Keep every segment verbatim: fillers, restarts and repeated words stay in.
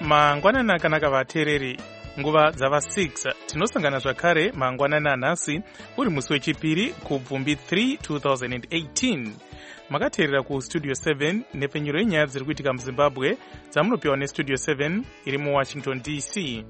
mangwanana akanaka vateereri, nguva dzava six tinosangana zvakare mangwanana anhasi uri musi wechipiri kubvumbi three twenty eighteen. Makateerera kustudio seven nepfenyuro yenyaya dziri kuitika muZimbabwe dzamunopiwa nestudio seven iri muWashington D C.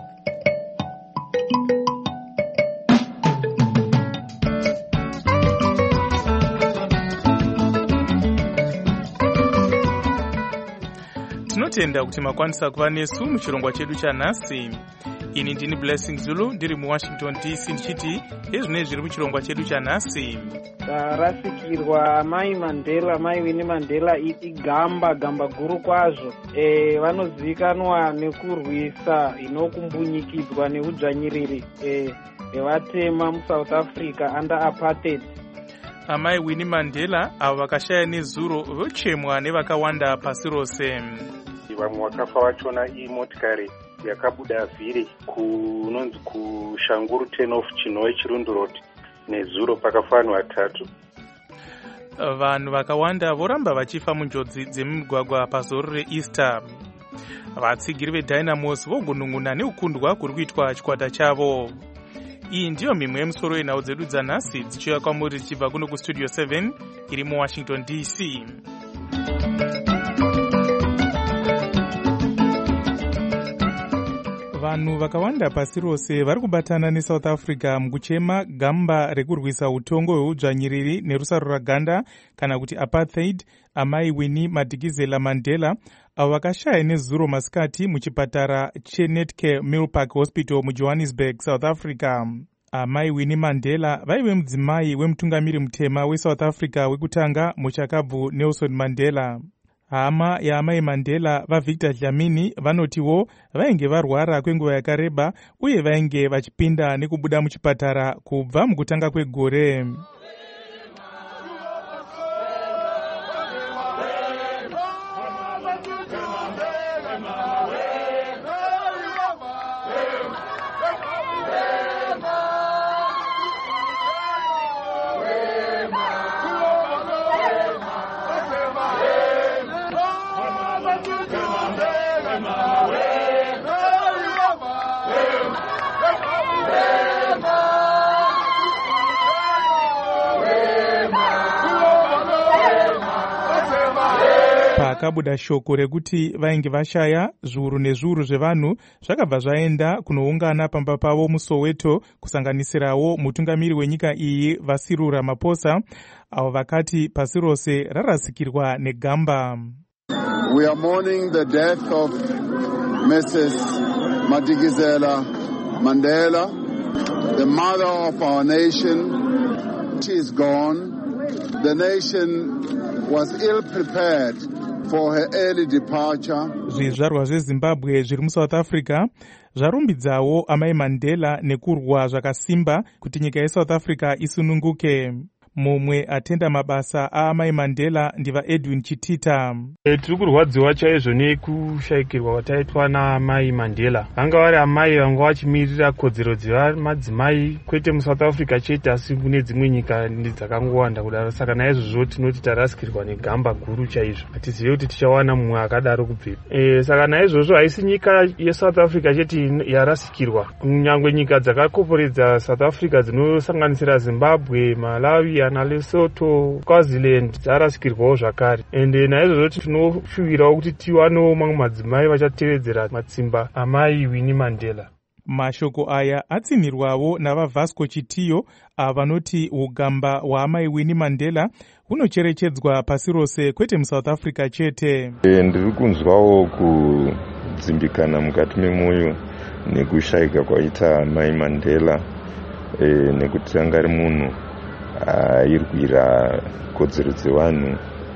Tinotenda kuti makwanisa kuva nesu muchirongwa chedu chanhasi. Ini ndini Blessing Zulu ndiri muWashington D C ndichiti ezvine zviri muchirongwa chedu chanhasi. Rasikirwa amai Mandela, amai Winnie Mandela igamba gamba guru kwazvo. E, vanozivikanwa nekurwisa inokumbunyikidzwa neudzvanyiriri e, evatema muSouth Africa under apartheid. Amai Winnie Mandela avo vakashaya nezuro vochemwa nevakawanda pasi rose. Vamwe vakafa vachona imotikari yakabuda vhiri kunonzi kuShanguru ten of Chinhoe Chirundo Road nezuro pakafa vanhu vatatu. Vanhu vakawanda voramba vachifa munjodzi dzemigwagwa pazoro reEaster. Vatsigiri veDynamos vogunun'una neukundwa kuri kuitwa chikwata chavo. Iyi ndiyo mimwe yemusoro yenhau dzedu dzanhasi dzichiuya kwamuri dzichibva kuno kustudio seven iri muWashington D C. Vanhu vakawanda pasi rose vari kubatana neSouth Africa mukuchema gamba rekurwisa utongo hweudzvanyiriri nerusaro raganda kana kuti apartheid amai Winnie Madikizela Mandela avo vakashaya nezuro masikati muchipatara cheNetcare Milpark Hospital muJohannesburg, South Africa. Amai Winnie Mandela vaive mudzimai wemutungamiri mutema weSouth Africa wekutanga muchakabvu Nelson Mandela. Hama yaamai Mandela vaVictor Dlamini vanotiwo vainge varwara kwenguva yakareba uye vainge vachipinda nekubuda muchipatara kubva mukutanga kwegore. Pakabuda shoko rekuti vainge vashaya, zviuru nezviuru zvevanhu zvakabva zvaenda kunoungana pamba pavo muSoweto kusanganisirawo mutungamiri wenyika iyi Cyril Ramaphosa, avo vakati pasi rose rarasikirwa negamba. We are mourning the death of Missus Madikizela Mandela, the mother of our nation. She is gone. The nation was ill prepared for her early departure. Zvizvarwa zveZimbabwe zviri muSouth Africa zvarumbidzawo amai Mandela nekurwa zvakasimba kuti nyika yeSouth Africa isununguke. Mumwe atenda mabasa aamai Mandela ndiva Edwin Chitita. E, tiri kurwadziwa chaizvo nekushayikirwa kwataitwa naamai Mandela. Vanga vari amai vanga vachimirira kodzero dzemadzimai kwete muSouth Africa chete asi kune dzimwe nyika dzakangowanda kudaro. Saka naizvozvo tinoti tarasikirwa negamba guru chaizvo. Hatizivi kuti tichawana mumwe akadaro kubvepi. E, saka naizvozvo haisi nyika yeSouth Africa chete yarasikirwa. Kunyangwe nyika dzakakoporedza South Africa dzinosanganisira Zimbabwe, Malawi na Lesotho, KwaZulu dzarasikirwawo zvakare. Ende naizvozvo tinoshuwirawo kuti tiwanewo mamwe madzimai vachatevedzera matsimba amai Winnie Mandela. Mashoko aya atsinirwawo navaVasco Chitiyo avanoti ugamba hwaamai Winnie Mandela hunocherechedzwa pasi rose kwete muSouth Africa chete. E, ndiri kunzwawo kudzimbikana mukati memwoyo nekushayika kwaita amai Mandela e, nekuti anga ari munhu airwira kodzero dzevanhu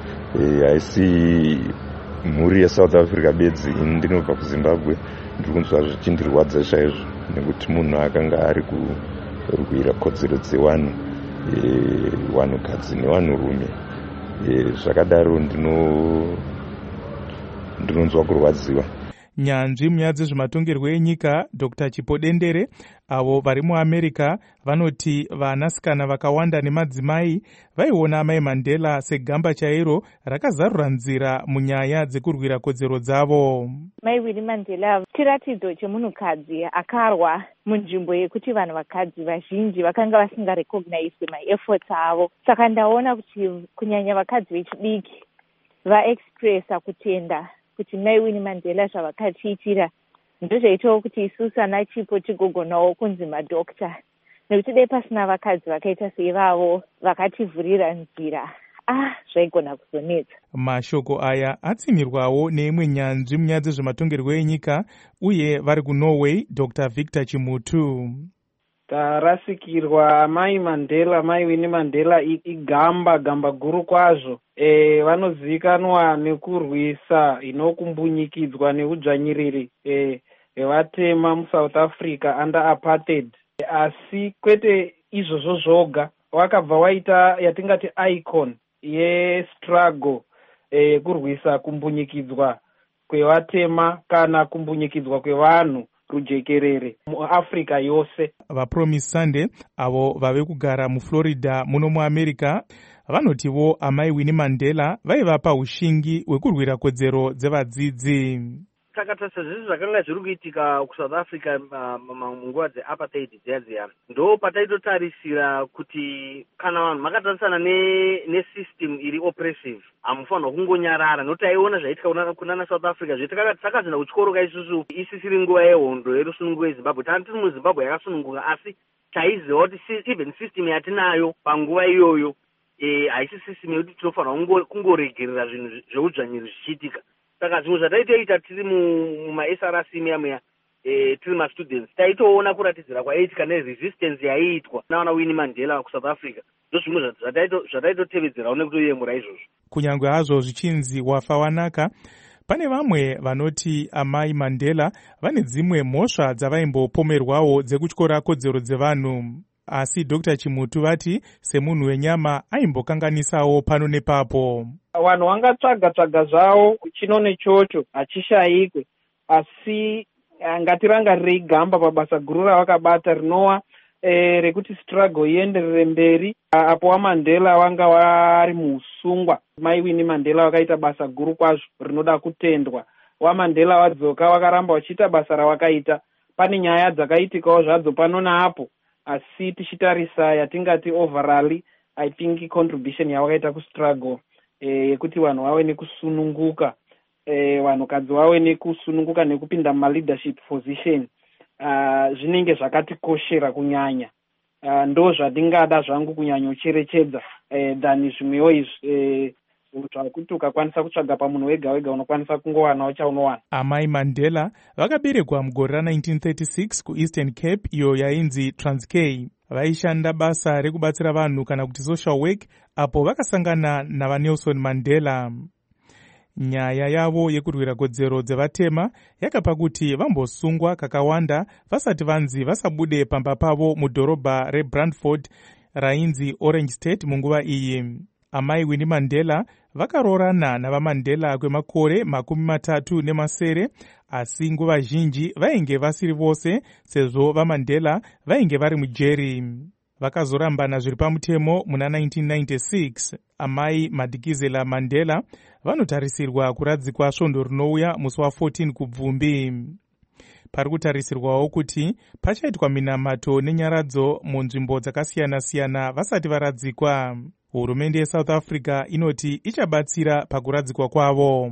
haisi mhuri yeSouth Africa bedzi. Ini ndinobva kuZimbabwe, ndiri kunzwa zvichindirwadza chaizvo nekuti munhu akanga ari kurwira kodzero dzevanhu, vanhukadzi nevanhurume. Zvakadaro ndinonzwa kurwadziwa. Nyanzvi munyaya dzezvematongerwo enyika Doctor Chipodendere avo vari muAmerica vanoti vanasikana vakawanda nemadzimai vaiona Mai Mandela segamba chairo rakazarura nzira munyaya dzekurwira kodzero dzavo. Mai Winnie Mandela chiratidzo chemunhukadzi akarwa munzvimbo yekuti vanhu vakadzi vazhinji vakanga vasingarecognize maefforts avo. Saka ndaona kuti kunyanya vakadzi vechidiki vaexpressa kutenda kuti Mai Winnie Mandela zvavakatiitira ndozvaitawo kuti isusu ana Chipo tigogonawo kunzi madokta, nekuti dai pasina vakadzi vakaita seivavo vakativhurira nzira, ah zvaigona kuzonetsa. Mashoko aya atsimirwawo neimwe nyanzvi munyaya dzezvematongerwo enyika uye vari kuNorway, Doctor Victor Chimutu. Tarasikirwa Mai Mandela, Mai Winnie Mandela igamba gamba guru kwazvo. E, vanozivikanwa nekurwisa inokumbunyikidzwa neudzvanyiriri e, vatema muSouth Africa under apartheid. E, asi kwete izvozvo zvoga, wakabva waita yatingati icon yestruggle e, kurwisa kumbunyikidzwa kwevatema kana kumbunyikidzwa kwevanhu rujekerere muAfrica yose. VaPromise Sunday avo vave kugara muFlorida muno muAmerica vanotivo Amai Winnie Mandela vaiva paushingi hwekurwira kodzero dzevadzidzi. Takatarisa zvese zvakanga zviri kuitika kuSouth Africa munguva dzeapartheid dziya dziya, ndo pataitotarisira kuti kana vanhu makatarisana nesystem iri oppressive hamufanirwa kungonyarara, nokuti taiona zvaitika kunana South Africa zvetakanzina kutyoroka isusu isisiri nguva yehondo yerusununguko yeZimbabwe. Tanga tiri muZimbabwe yakasununguka, asi taiziva kuti even system yatinayo panguva iyoyo haisi system yekuti tinofanirwa kungoregerera zvinhu zveudzvanyiri zvichiitika. Saka zvimwe zvataitoita tiri mumaS R C muya e, tiri mastudents taitoona kuratidzira kwaiitika neresistance yaiitwa nawana Winnie Mandela kuSouth Africa. Ndo zvimwe zvataitotevedzerawo nekutoyemura izvozvo. Kunyange hazvo zvichinzi wafa wanaka, pane vamwe vanoti Amai Mandela vane dzimwe mhosva dzavaimbopomerwawo dzekutyora kodzero dzevanhu. Asi Doctor Chimutu vati semunhu wenyama aimbokanganisawo pano nepapo. Vanhu vangatsvaga tsvaga zvavo chino nechocho hachishayikwe, asi ngatirangarirei gamba pabasa guru ravakabata rinova e, rekuti struggle ienderere mberi. Apo waMandela vanga vari muusungwa, Mai Winnie Mandela vakaita basa guru kwazvo rinoda kutendwa. WaMandela vadzoka vakaramba vachiita basa ravakaita. Pane nyaya dzakaitikawo zvadzo pano naapo, asi tichitarisa yatingati overall I think contribution yavakaita kustruggle yekuti e, vanhu vave nekusununguka, e, vanhukadzi vave nekusununguka nekupinda mumaleadership position, uh, zvinenge zvakatikoshera kunyanya. Uh, ndo zvandingada zvangu kunyanya ucherechedza e, than zvimwewo izvi kuti ukakwanisa kutsvaga pamunhu wega wega unokwanisa kungowanawo chaunowana. Amai Mandela vakaberekwa mugore ra-nineteen thirty-six kuEastern Cape iyo yainzi Transkei. Vaishanda basa rekubatsira vanhu kana kuti social work apo vakasangana navaNelson Mandela. Nyaya yavo yekurwira kodzero dzevatema yakapa kuti vambosungwa kakawanda vasati vanzi vasabude pamba pavo mudhorobha reBrantford rainzi Orange State munguva iyi. Amai Winnie Mandela vakaroorana navaMandela kwemakore makumi matatu nemasere, asi nguva zhinji vainge vasiri vose sezvo vaMandela vainge vari mujeri. Vakazorambana zviri pamutemo muna nineteen ninety-six. Amai Madikizela Mandela vanotarisirwa kuradzikwa svondo rinouya musi wa14 kubvumbi. Pari kutarisirwawo kuti pachaitwa minamato nenyaradzo munzvimbo dzakasiyana-siyana vasati varadzikwa. Hurumende yeSouth Africa inoti ichabatsira pakuradzikwa kwavo.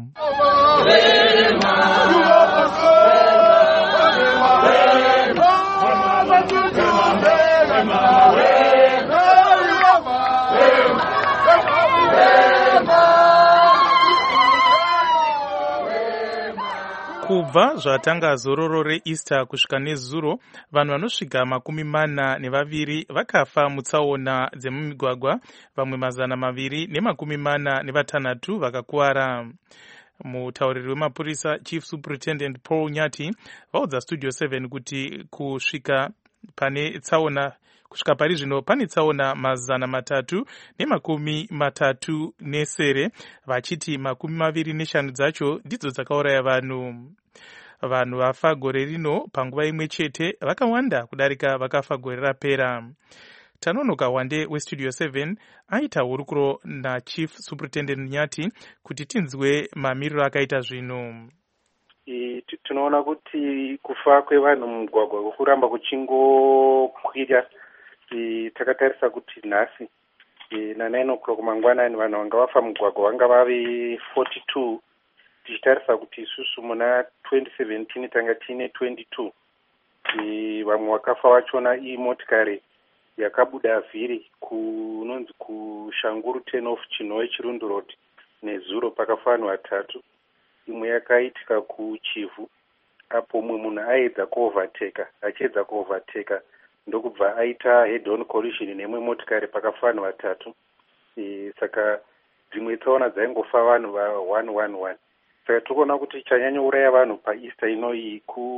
Kubva zvatanga zororo reEaster kusvika nezuro, vanhu vanosvika makumi mana nevaviri vakafa mutsaona dzemumigwagwa, vamwe mazana maviri nemakumi mana nevatanhatu vakakuwara. Mutauriri wemapurisa Chief Superintendent Paul Nyati vaudza Studio seven kuti kusvika pane tsaona kusvika pari zvino pane tsaona mazana matatu nemakumi matatu nesere, vachiti makumi maviri neshanu dzacho ndidzo dzakauraya vanhu. vanhu vafa gore rino panguva imwe chete vakawanda kudarika vakafa gore rapera. Tanonoka Wande westudio seven aita hurukuro nachief superintendent Nyati kuti tinzwe mamiriro akaita zvino. Tinoona kuti kufa kwevanhu mumugwagwa kuramba kuchingokwira. Takatarisa kuti nhasi na nine o'clock mangwanani vanhu vanga vafa mugwagwa vanga vave forty-two, tichitarisa kuti isusu muna twenty seventeen tanga tine twenty-two. Vamwe vakafa vachona imotikari yakabuda vhiri kunonzi kushanguru ten off Chinhoe Chirundu Road nezuro pakafa vanhu vatatu. Imwe yakaitika kuchivhu apo mumwe munhu aedza kuovateka achiedza kuovateka ndokubva aita head on collision nemwe motikari pakafa vanhu vatatu. E, saka dzimwe tsaona dzaingofa vanhu va one one one. Saka tikuona kuti chanyanya uraya vanhu paEaster inoyi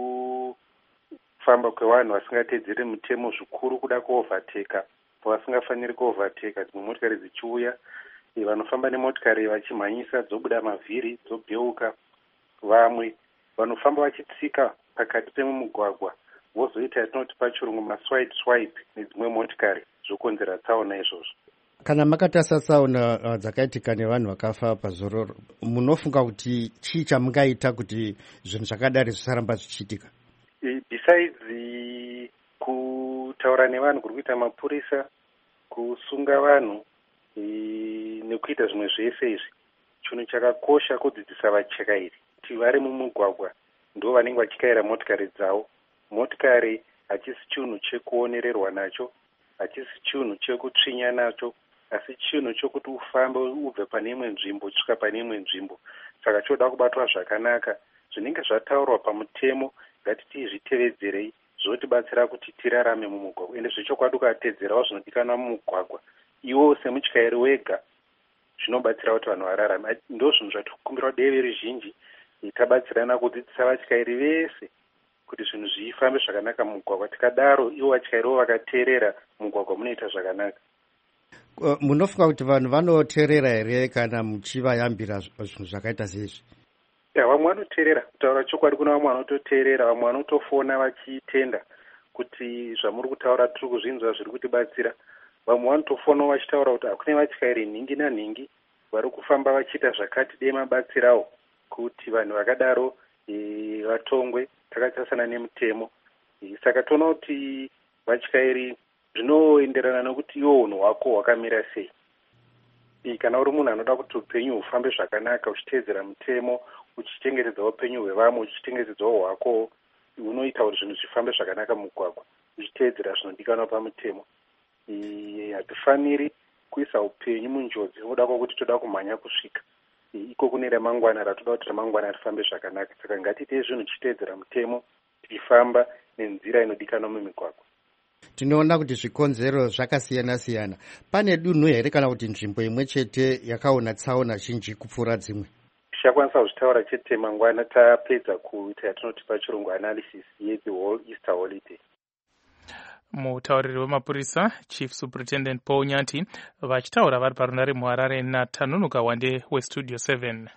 kufamba kwevanhu vasingatedzeri mutemo zvikuru kuda kuovateka vasingafaniri kuovateka. Dzimwe motikari dzichiuya vanofamba nemotikari vachimhanyisa dzobuda mavhiri dzobheuka. Vamwe vanofamba vachitsika pakati pemumugwagwa vozoita yatinoti pachirungu maswipe swipe nedzimwe motikari zvokonzera tsaona izvozvo. Kana makatarisa tsaona uh, dzakaitika nevanhu vakafa pazororo, munofunga kuti chii chamungaita kuti zvinhu zvakadari zvisaramba zvichiitika? E, besides kutaura nevanhu kuri kuita mapurisa, kusunga vanhu e, nekuita zvimwe zvese izvi, chinhu chakakosha kudzidzisa vachekairi kuti vari mumugwagwa ndo vanenge vachikaira motikari dzavo. Motikari hachisi chinhu chekuonererwa nacho, hachisi chinhu chekutsvinya nacho, asi chinhu chokuti ufambe ubve pane imwe nzvimbo kusvika pane imwe nzvimbo. Saka choda kubatwa zvakanaka. Zvinenge zvataurwa pamutemo ngatitizvitevedzerei zvotibatsira kuti tirarame mumugwagwa. Ende zvechokwadi ukatedzerawo zvinodikanwa mumugwagwa, iwo semutyairi wega zvinobatsira kuti vanhu vararame. Ndo zvinhu zvatikumbira deve rizhinji tabatsirana kudzidzisa vatyairi vese kuti zvinhu zvifambe zvakanaka mumugwagwa. Tikadaro ivo vatyairiwo vakateerera mugwagwa munoita zvakanaka. Uh, munofunga kuti vanhu vanoteerera here kana muchivayambira zvinhu zvakaita seizvi? Ya, vamwe vanoteerera. Kutaura chokwadi kuna vamwe vanototeerera, vamwe vanotofona vachitenda kuti zvamuri kutaura tiri kuzvinzwa zviri kutibatsira. Vamwe vanotofonawo vachitaura kuti hakuna vatyairi nhingi nanhingi vari kufamba vachiita zvakati dei mabatsirawo kuti vanhu vakadaro e, vatongwe takatasana nemutemo. E, saka toona kuti vatyairi zvinoenderana nokuti iwo unhu hwako hwakamira sei. E, kana uri munhu anoda kuti upenyu hufambe zvakanaka uchiteedzera mutemo, uchichengetedza upenyu hwevamwe, uchichengetedzawo hwako, unoita kuti zvinhu zvifambe zvakanaka mugwagwa uchiteedzera zvinodikanwa pamutemo. E, hatifaniri kuisa upenyu munjodzi nokuda kwokuti toda kumhanya kusvika. E, iko kune ramangwana ratoda kuti ramangwana rifambe zvakanaka. Saka ngatiite zvinhu tichiteedzera mutemo, tichifamba nenzira inodikanwa mumigwagwa. Tinoona kuti zvikonzero zvakasiyana siyana. Pane dunhu here kana kuti nzvimbo imwe chete yakaona tsaona zhinji kupfuura dzimwe? Tichakwanisa kuzvitaura chete mangwana tapedza kuita yatinoti pachirungu analysis yethe whole Easter holiday. Mutauriri wemapurisa Chief Superintendent Paul Nyati vachitaura vari parunare muHarare naTanonoka Wande westudio seven.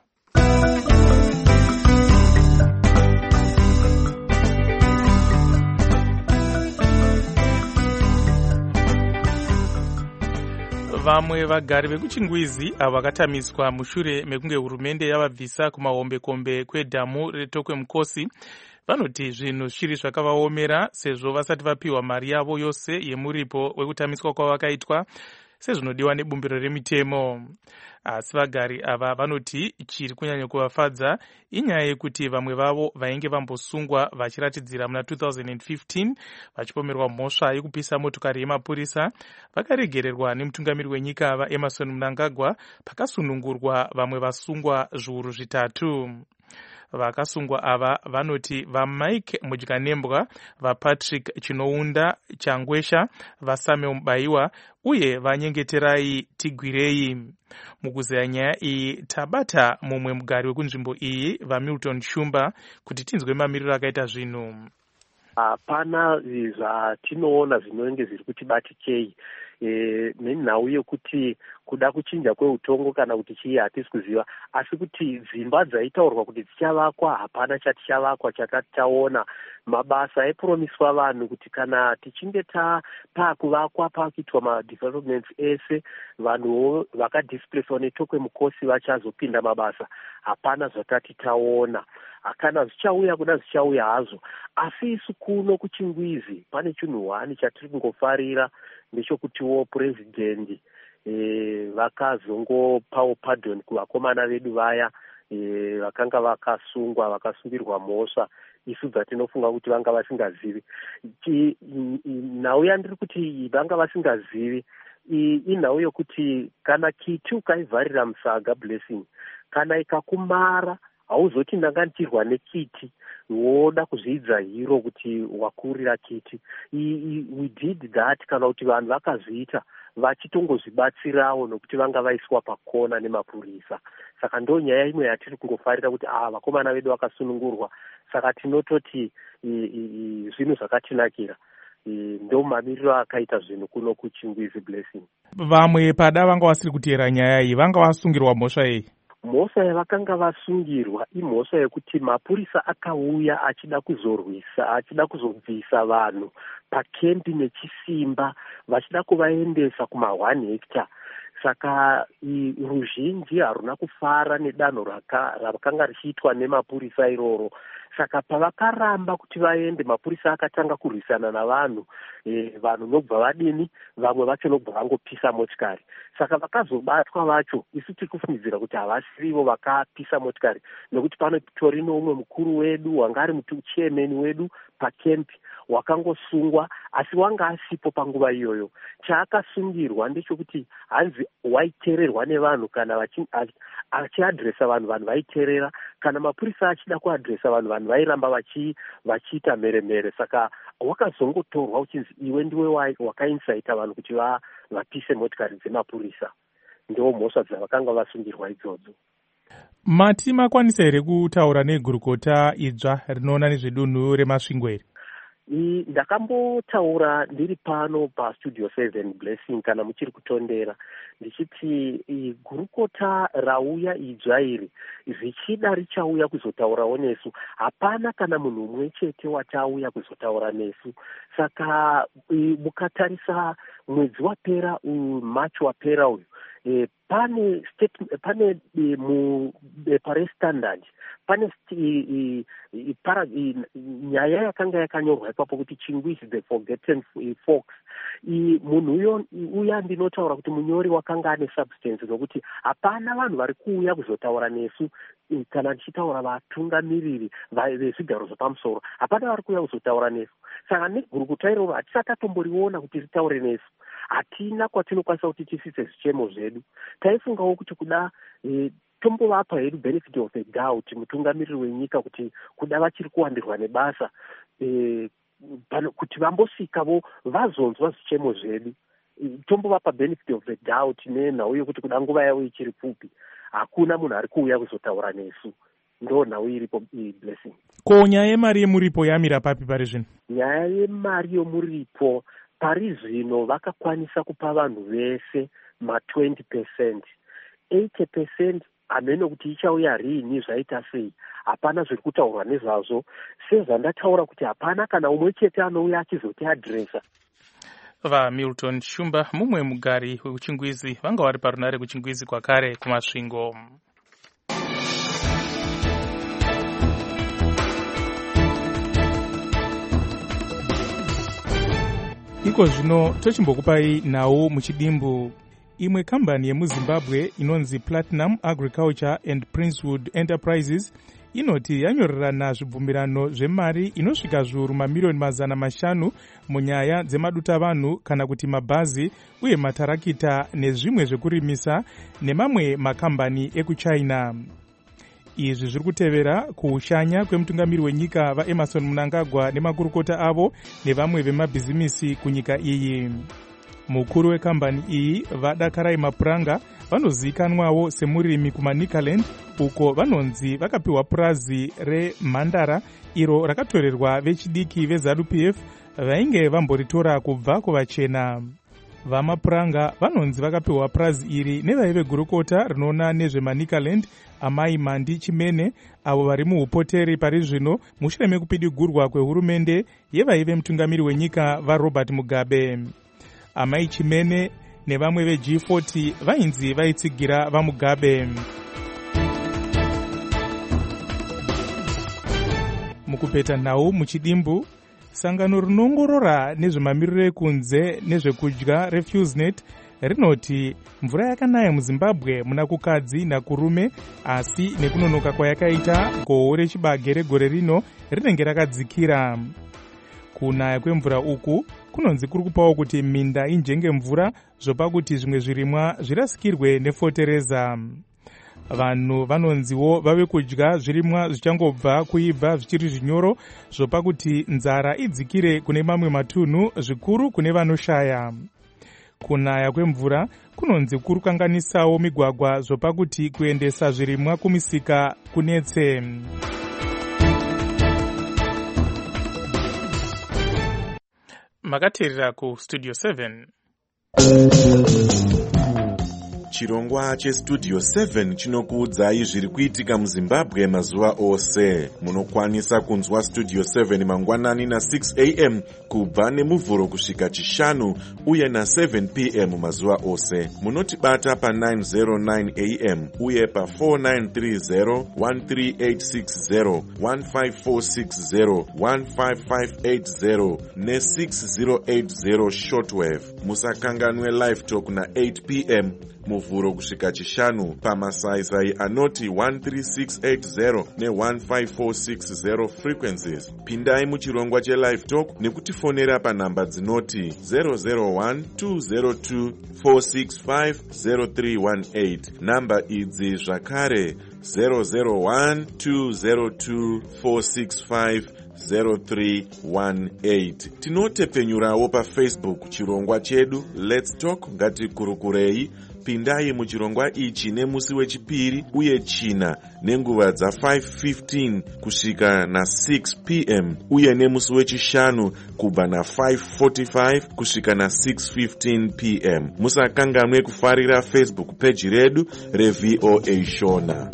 Vamwe vagari vekuchingwizi avo vakatamiswa mushure mekunge hurumende yavabvisa kumahombekombe kwedhamu reTokwe Mukosi vanoti zvinhu zviri zvakavaomera sezvo vasati vapiwa mari yavo yose yemuripo wekutamiswa kwavakaitwa sezvinodiwa nebumbiro remitemo. Asi vagari ava vanoti chiri kunyanya kuvafadza inyaya yekuti vamwe vavo vainge vambosungwa vachiratidzira muna two thousand fifteen vachipomerwa mhosva yekupisa motokari yemapurisa vakaregererwa nemutungamiri wenyika vaEmerson Mnangagwa pakasunungurwa vamwe vasungwa zviuru zvitatu. Vakasungwa ava vanoti vaMike Mudyanembwa, vaPatrick Chinounda Changwesha, vaSamuel Mubaiwa uye vanyengeterai Tigwirei. Mukuzeya nyaya iyi tabata mumwe mugari wekunzvimbo iyi vaMilton Shumba kuti tinzwe mamiriro akaita zvinhu. Hapana zvatinoona zvinenge zviri kuti batikei. e, nenhau yekuti kuda kuchinja kweutongo kana kuti chii hatisi kuziva, asi kuti dzimba dzaitaurwa kuti dzichavakwa hapana chatichavakwa chatati taona. Mabasa aipromiswa vanhu kuti kana tichinge pakuvakwa pakuitwa madevelopments ese vanhuwo vakadisplacewa netokwe mukosi vachazopinda mabasa, hapana zvatati taona. Kana zvichauya kuda zvichauya hazvo, asi isu kuno kuChingwizi pane chinhu hwani chatiri kungofarira, ndechokutiwo purezidendi e, vakazongopawo pardon kuvakomana vedu vaya e, vakanga vakasungwa vakasungirwa mhosva isu dzatinofunga kuti vanga vasingazivi. Nhau yandiri kuti vanga vasingazivi inhau yokuti kana kiti ukaivharira musaga Blessing, kana ikakumara hauzoti ndanga ndichirwa nekiti woda kuzvidza hiro kuti wakurira kiti. We did that kana kuti vanhu vakazviita vachitongozvibatsirawo nokuti vanga vaiswa pakona nemapurisa. Saka ndo nyaya imwe yatiri kungofarira kuti ah vakomana vedu vakasunungurwa. Saka tinototi zvinhu zvakatinakira. Ndo mamiriro akaita zvinhu kuno kuChingwizi Blessing. Vamwe pada vanga vasiri kuteera nyaya iyi vanga vasungirwa mhosva iyi. Mhosva yavakanga vasungirwa imhosva yekuti mapurisa akauya achida kuzorwisa achida kuzobvisa vanhu pakempi nechisimba vachida kuvaendesa kuma one hectare. Saka ruzhinji haruna kufara nedanho rakanga richiitwa nemapurisa iroro. Saka pavakaramba kuti vaende, mapurisa akatanga kurwisana navanhu, e, vanhu nobva vadini, vamwe vacho nobva vangopisa motikari. Saka vakazobatwa vacho, isu tiri kufungidzira kuti havasirivo vakapisa motikari, nokuti panotori noumwe mukuru wedu wanga ari chairman wedu pakempi wakangosungwa, asi wanga asipo panguva iyoyo. Chaakasungirwa ndechekuti hanzi waitererwa nevanhu kana achiadresa vanhu, vanhu vaiterera. Kana mapurisa achida kuadresa vanhu, vanhu vairamba vachiita mheremhere. Saka wakazongotorwa uchinzi iwe ndiwe wakainsaita vanhu kuti vapise motikari dzemapurisa. Ndo mhosva dzavakanga vasungirwa idzodzo. Mati makwanisa here kutaura negurukota idzva rinoona nezvedunhu remasvingo here? Ndakambotaura ndiri pano pastudio seven Blessing kana muchiri kutondera ndichiti gurukota rauya idzva iri zvichida richauya kuzotaurawo nesu. Hapana kana munhu umwe chete watauya kuzotaura nesu. Saka mukatarisa mwedzi wapera March wapera uyu, E, pane state, pane e, mu e, pare standard pane e, e, para e, nyaya yakanga yakanyorwa ipapo kuti Chingwizi the forgotten folks. Munhu uyo uya ndinotaura kuti munyori wakanga ane substance nokuti hapana vanhu vari kuuya kuzotaura nesu kana ndichitaura vatungamiriri vezvigaro zvepamusoro, hapana vari kuuya kuzotaura nesu. Saka negurukota iroro hatisati tatomboriona kuti ritaure nesu. Hatina kwatinokwanisa kuti tisise zvichemo zvedu. Taifungawo kuti kuda e, tombovapa hedu benefit of the doubt mutungamiriri wenyika kuti kuda vachiri kuwandirwa nebasa e, pano, kuti vambosvikawo vazonzwa zvichemo zvedu. E, tombovapa benefit of the doubt nenhau yokuti kuda nguva yavo ichiri pfupi hakuna munhu ari kuuya kuzotaura nesu. Ndo nhau iripo Blessing. Ko nyaya yemari yemuripo yamira papi pari zvino? Nyaya yemari yomuripo pari zvino vakakwanisa kupa vanhu vese ma twenty percent. eighty percent hameno kuti ichauya rini zvaita sei, hapana zviri kutaurwa nezvazvo. Sezvandataura kuti hapana kana umwe chete anouya achizoti adresa. VaMilton Shumba, mumwe mugari wekuChingwizi, vanga vari parunare kuChingwizi kwakare kumasvingo. Iko zvino tochimbokupai nhau muchidimbu. Imwe kambani yemuZimbabwe inonzi Platinum Agriculture and Princewood Enterprises inoti yanyorerana zvibvumirano zvemari inosvika zviuru mamirioni mazana mashanu munyaya dzemaduta-vanhu kana kuti mabhazi uye matarakita nezvimwe zvekurimisa nemamwe makambani ekuChina. Izvi zviri kutevera kuushanya kwemutungamiri wenyika vaEmerson Mnangagwa nemakurukota avo nevamwe vemabhizimisi kunyika iyi. Mukuru wekambani iyi vaDakarai Mapuranga vanozivikanwawo semurimi kumaNicaland, uko vanonzi vakapiwa purazi remhandara iro rakatorerwa vechidiki veZANU P F vainge vamboritora kubva kuvachena. vamapuranga vanonzi vakapiwa purazi iri nevaive gurukota rinoona nezvemanicaland amai Mandi Chimene, avo vari muupoteri pari zvino mushure mekupidigurwa kwehurumende yevaive mutungamiri wenyika vaRobert Mugabe. Amai Chimene nevamwe veG forty vainzi vaitsigira vaMugabe. Mukupeta nhau muchidimbu, sangano rinongorora nezvemamiriro ekunze nezvekudya RefuseNet rinoti mvura yakanaya muZimbabwe muna kukadzi nakurume, asi nekunonoka kwayakaita gohwo rechibage regore rino rinenge rakadzikira. Kunaya kwemvura uku kunonzi kuri kupawo kuti minda injenge mvura, zvopa kuti zvimwe zvirimwa zvirasikirwe nefotereza. Vanhu vanonziwo vave kudya zvirimwa zvichangobva kuibva zvichiri zvinyoro, zvopa kuti nzara idzikire kune mamwe matunhu, zvikuru kune vanoshaya. Kunaya kwemvura kunonzi kuri kukanganisawo migwagwa, zvopa kuti kuendesa zvirimwa kumisika kunetse. Makateerera ku Studio seven. Chirongwa cheStudio seven chinokuudzai zviri kuitika muZimbabwe mazuva ose. Munokwanisa kunzwa Studio seven mangwanani na six a m kubva nemuvhuro kusvika chishanu uye na seven p m mazuva ose. Munotibata pa nine oh nine a m uye pa four nine three zero, one three eight six zero, one five four six zero, one five five eight zero ne six zero eight zero shortwave. Musakanganwe live talk na eight p m muvhuro kusvika chishanu pamasaisai anoti one three six eight zero ne one five four six zero frequencies. Pindai muchirongwa chelive talk nekutifonera panhamba dzinoti zero zero one two zero two four six five zero three one eight. Namba idzi zvakare zero zero one two zero two four six five zero three one eight. Tinotepenyurawo paFacebook chirongwa chedu Let's Talk ngatikurukurei. Pindai muchirongwa ichi nemusi wechipiri uye china nenguva dza five fifteen kusvika na six p m uye nemusi wechishanu kubva na five forty-five kusvika na six fifteen p m. Musakanganwe kufarira Facebook page redu reV O A Shona.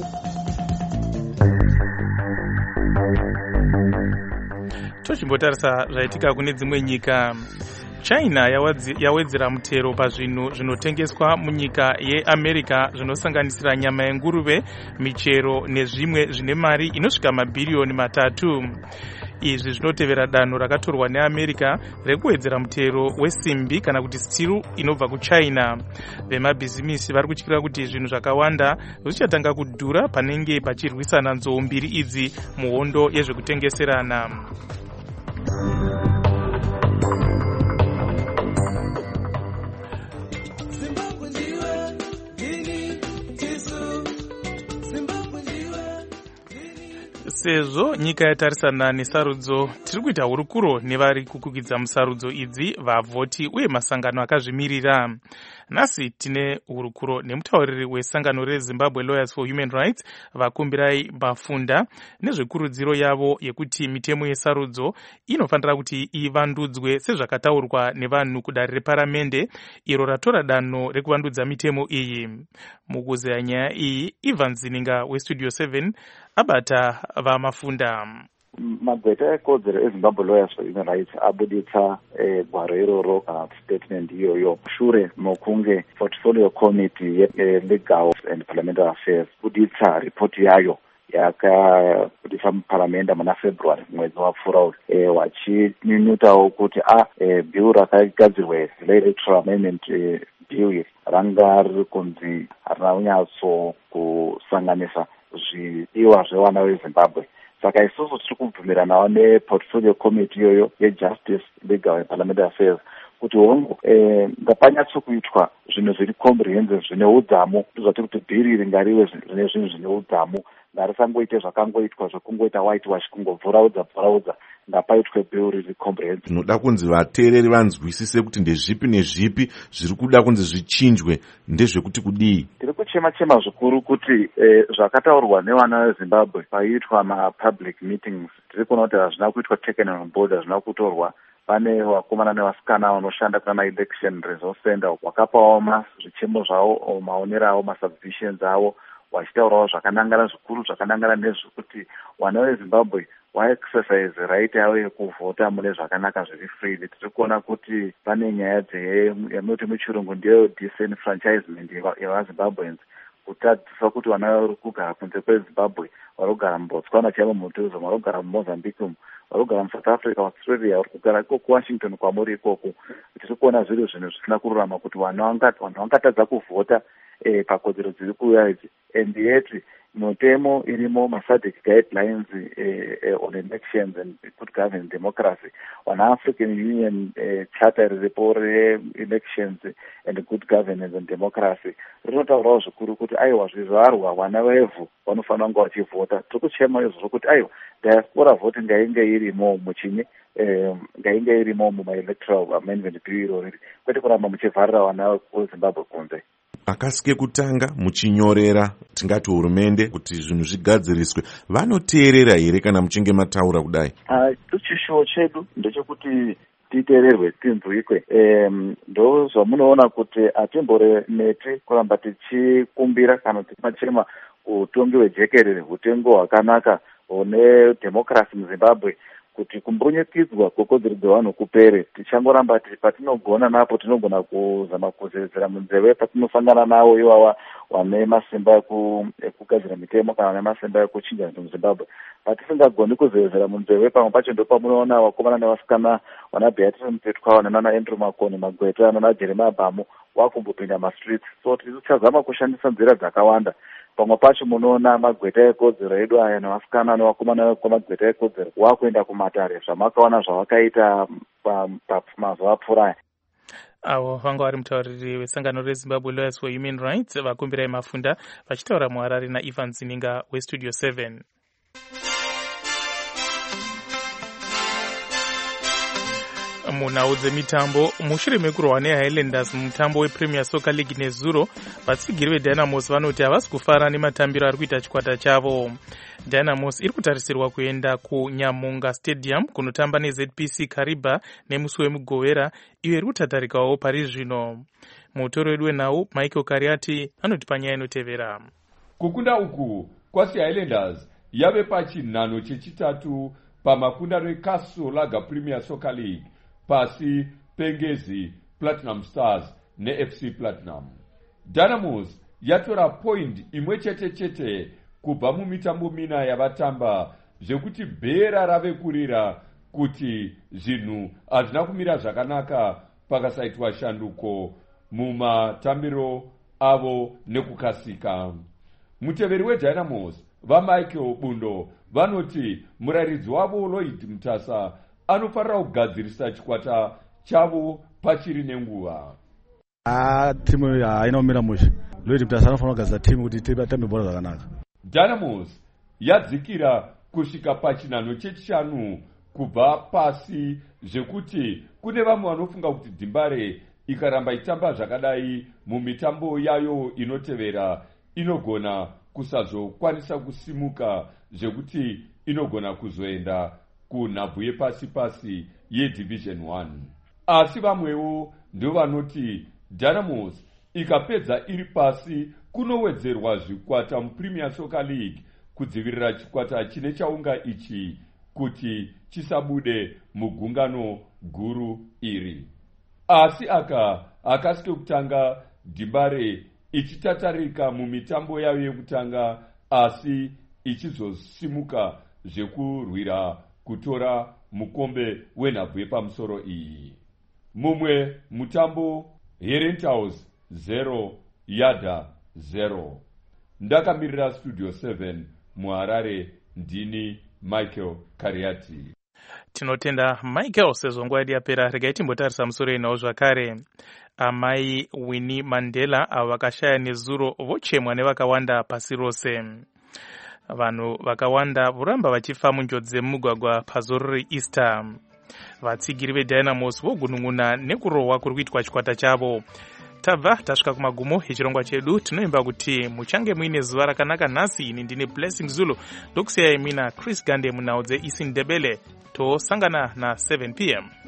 Tochimbotarisa zvaitika kune dzimwe nyika. China yawedzera mutero pazvinhu zvinotengeswa munyika yeAmerica zvinosanganisira nyama yenguruve, michero nezvimwe zvine mari inosvika mabhiriyoni matatu. Izvi zvinotevera danho rakatorwa neAmerica rekuwedzera mutero wesimbi kana kuti steel inobva kuChina. Vemabhizimisi vari kutyira kuti zvinhu zvakawanda zvichatanga kudhura panenge pachirwisana nzou mbiri idzi muhondo yezvekutengeserana. Sezvo nyika yatarisana nesarudzo, tiri kuita hurukuro nevari kukukidza musarudzo idzi, vavhoti uye masangano akazvimirira. Nhasi tine hurukuro nemutauriri wesangano reZimbabwe Lawyers for Human Rights, vakumbirai Mafunda, nezvekurudziro yavo yekuti mitemo yesarudzo inofanira kuti ivandudzwe sezvakataurwa nevanhu kudare reparamende, iro ratora danho rekuvandudza mitemo iyi. Mukuzeya nyaya iyi, Ivan Zininga weStudio seven abata vaMafunda. Magweta ekodzero eZimbabwe Lawyers for Human Rights abuditsa gwaro iroro kana statement iyoyo shure mokunge portfolio committee ye-legal and parliamentary affairs buditsa report yayo yakabudisa muparamenda muna February mwedzi wapfuura wachinyunyutawo kuti a bill rakagadzirwa re-electoral amendment bill ranga riri kunzi harina kunyatso kusanganisa zvidiwa zvevana veZimbabwe. Saka isusu tiri kubvumiranawo neportfolio committee iyoyo yejustice, legal and parliamentary affairs kuti hongu ngapanyatso kuitwa zvinhu zviri comprehensive zvine udzamu, ndozvati kuti bhiri iri ngariwe zvine zvinhu zvine udzamu, ngarisangoite zvakangoitwa zvekungoita whitewash kungobvuraudza bvuraudza, ngapaitwe bhiri riri comprehensive. Tinoda kunzi vateereri vanzwisise kuti ndezvipi nezvipi zviri kuda kunzi zvichinjwe, ndezvekuti kudii. Tiri kuchema chema zvikuru kuti zvakataurwa nevana veZimbabwe paiitwa ma-public meetings, tiri kuona kuti hazvina kuitwa taken on board, hazvina kutorwa pane vakomana nevasikana vanoshanda kuna election resource center vakapawo zvichemo zvavo maonero avo masubdivisions avo vachitaurawo zvakanangana zvikuru zvakanangana nezvekuti vana vezimbabwe vaexercise right yavo yekuvhota mune zvakanaka zviri freely. Tiri kuona kuti pane nyaya yamuti muchirungu ndiyo disenfranchisement yevazimbabweans, kutadzisa kuti vana vari kugara kunze kwezimbabwe, vari kugara mubotswana chaivo mutuzo, vari kugara mumozambique, vari kugara musouth africa, australia, vari kugara ikoko kuwashington kwamuri ikoko. Tiri kuona zviro zvinhu zvisina kururama kuti vanhu vangatadza kuvhota eh, pakodzero dziri kuuya idzi. And yet mutemo irimo masadec guidelines eh, eh, on elections and good governance democracy, wana African Union eh, charter riripo re-elections and good governance and democracy rinotaurawo zvikuru kuti aiwa zvizvarwa vana vevhu vanofanira kunge vachivhota. Tiri kuchema izvozvo kuti aiwa diaspora vote ngainge irimo muchinyi eh, ngainge irimo muma-electoral amendment bill irori, kwete kuramba muchivharira vana vezimbabwe kunze. Akasike kutanga muchinyorera tingati hurumende kuti zvinhu zvigadziriswe, vanoteerera here kana muchinge mataura kudai? Chishuwo chedu ndechekuti titeererwe tinzwikwe. Ndo zvamunoona kuti hatimboremeti kuramba tichikumbira kana tichimachema utongi hwejekerere, hutengo hwakanaka hune democracy muZimbabwe, kuti kumbunyikidzwa kwekodzero dzevanhu kupere. Tichangoramba patinogona napo tinogona kuzama kuzedzera munzeve patinosangana navo ivava vane masimba ekugadzira mitemo kana vane masimba ekuchinja zvinhu muZimbabwe. Patisingagoni kuzedzera munzeve, pamwe pacho ndo pamunoona vakomana nevasikana vana Beatrice Mutsetwa, nana Andrew Makoni Magweta, nana Jeremiah Bhamu vakumbopinda mastreets. So tichazama kushandisa nzira dzakawanda. Pamwe pacho munoona magweta ekodzero edu aya nevasikana nevakomana kwamagweta ekodzero wakuenda kumatare, zvamakaona zvavakaita mazuva apfuura aya. Avo vanga vari mutauriri wesangano reZimbabwe Lawyers for Human Rights vakumbirai Mafunda vachitaura muHarare naIvan Zininga weStudio seven. Munhau dzemitambo, mushure mekurwa neHighlanders mumutambo wePremier Soccer League nezuro, vatsigiri veDynamos vanoti havasi kufara nematambiro ari kuita chikwata chavo. Dynamos iri kutarisirwa kuenda kuNyamunga Stadium kunotamba neZ P C Kariba nemusi wemugovera, iyo iri kutatarikawo pari zvino. Mutori wedu wenhau Michael Kariati anoti panyaya inotevera. Kukunda uku kwasi Highlanders yave pachinhano chechitatu pamakundano eCastle Lager Premier Soccer League pasi Pengezi Platinum Stars neF C Platinum. Dynamos yatora point imwe chete chete kubva mumitambo mina yavatamba, zvekuti bhera rave kurira kuti zvinhu hazvina kumira zvakanaka pakasaitwa shanduko mumatambiro avo nekukasika. Muteveri weDynamos vaMichael Bundo vanoti murayiridzi wavo Lloyd Mutasa anofanira kugadzirisa chikwata chavo pachiri nenguva. Ah, timu haina kumira mushe. Lloyd Mutasa anofanira kugadzirisa timu kuti titambe bhora zvakanaka. Dynamos yadzikira kusvika pachinhano chechishanu kubva pasi, zvekuti kune vamwe vanofunga kuti Dimbare ikaramba itamba zvakadai mumitambo yayo inotevera inogona kusazokwanisa kusimuka, zvekuti inogona kuzoenda kunhabvu yepasi pasi yeDivision one. Asi vamwewo ndio vanoti Dynamos ikapedza iri pasi kunowedzerwa zvikwata muPremier Soccer League kudzivirira chikwata chine chaunga ichi kuti chisabude mugungano guru iri. Asi aka akasike kutanga Dimbare ichitatarika mumitambo yayo yekutanga, asi ichizosimuka zvekurwira kutora mukombe wenhabvu yepamusoro iyi. Mumwe mutambo Herenthouse zero Yada zero. Ndakamirira Studio seven muHarare, ndini Michael Kariati. Tinotenda Michael sezvo nguva yedu yapera. Regai timbotarisa musoro yenhau zvakare. Amai Winnie Mandela avo vakashaya nezuro vochemwa nevakawanda pasi rose. Vanhu vakawanda voramba vachifa munjodzi dzemumugwagwa pazoro reEaster. Vatsigiri veDynamos vogunun'una nekurohwa kuri kuitwa chikwata chavo. Tabva tasvika kumagumo echirongwa chedu. Tinoimba kuti muchange muine zuva rakanaka nhasi. Ini ndine Blessing Zulu ndokusiyai mina Chris Gande munhau dzeIsindebele. Tosangana na seven p m